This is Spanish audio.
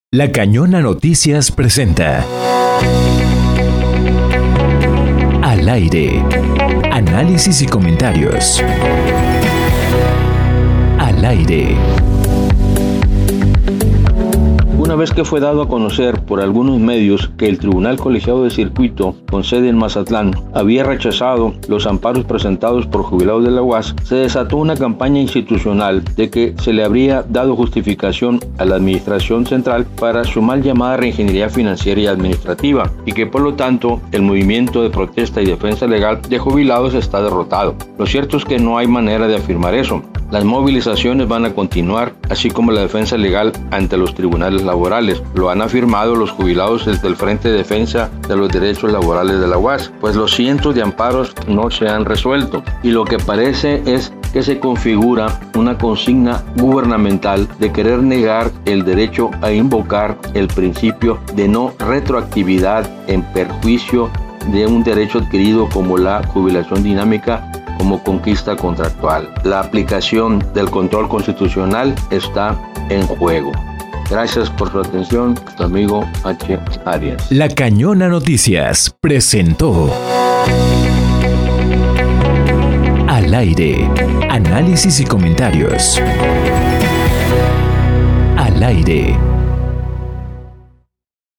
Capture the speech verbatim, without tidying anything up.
La Cañona Noticias presenta Al aire. Análisis y comentarios. Al aire. Una vez que fue dado a conocer por algunos medios que el Tribunal Colegiado de Circuito, con sede en Mazatlán, había rechazado los amparos presentados por jubilados de la U A S, se desató una campaña institucional de que se le habría dado justificación a la Administración Central para su mal llamada reingeniería financiera y administrativa, y que por lo tanto el movimiento de protesta y defensa legal de jubilados está derrotado. Lo cierto es que no hay manera de afirmar eso. Las movilizaciones van a continuar, así como la defensa legal ante los tribunales laborales. Lo han afirmado los jubilados desde el Frente de Defensa de los Derechos Laborales de la U A S, pues los cientos de amparos no se han resuelto. Y lo que parece es que se configura una consigna gubernamental de querer negar el derecho a invocar el principio de no retroactividad en perjuicio de un derecho adquirido como la jubilación dinámica como conquista contractual. La aplicación del control constitucional está en juego. Gracias por su atención, tu amigo H. Arias. La Cañona Noticias presentó Al aire. Análisis y comentarios. Al aire.